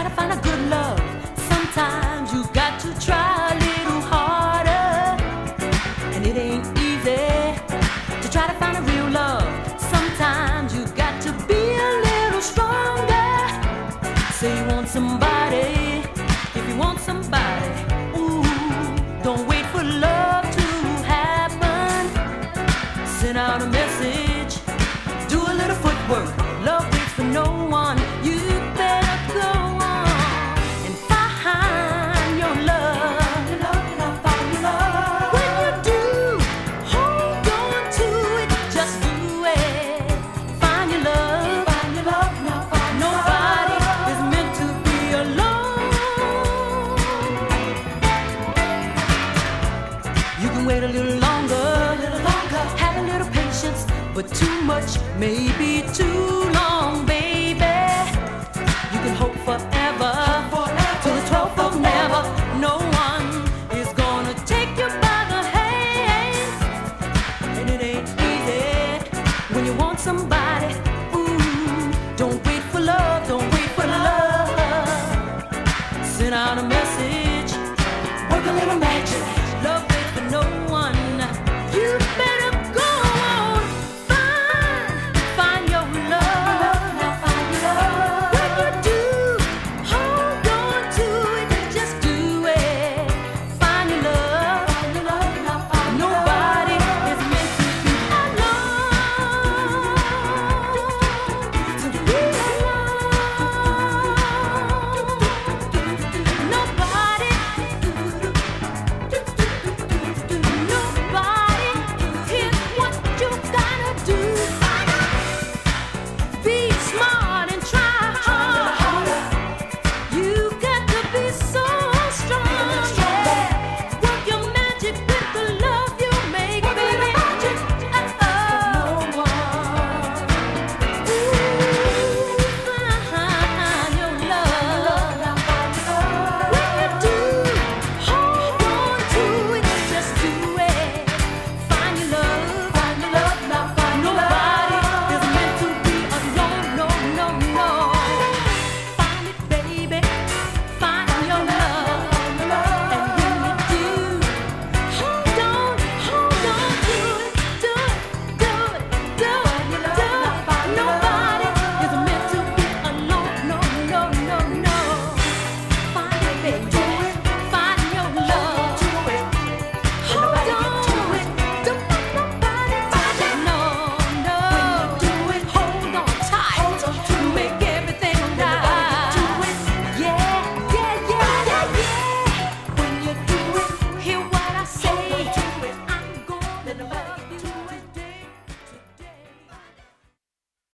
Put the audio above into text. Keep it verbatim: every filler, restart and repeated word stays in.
to find a good love, sometimes you got to try a little harder. And it ain't easy to try to find a real love. Sometimes you got to be a little stronger. Say you want somebody, if you want somebody, ooh, don't wait for love to happen. Send out a message, do a little footwork. Love waits for no one. You better go on and find your love. Your love, and I'll find your love. When you do, hold on to it. Just do it. Find your love. Find your love, and I'll find your love. Nobody is meant to be alone. You can wait a little longer, a little longer. Have a little patience, but too much may be too long.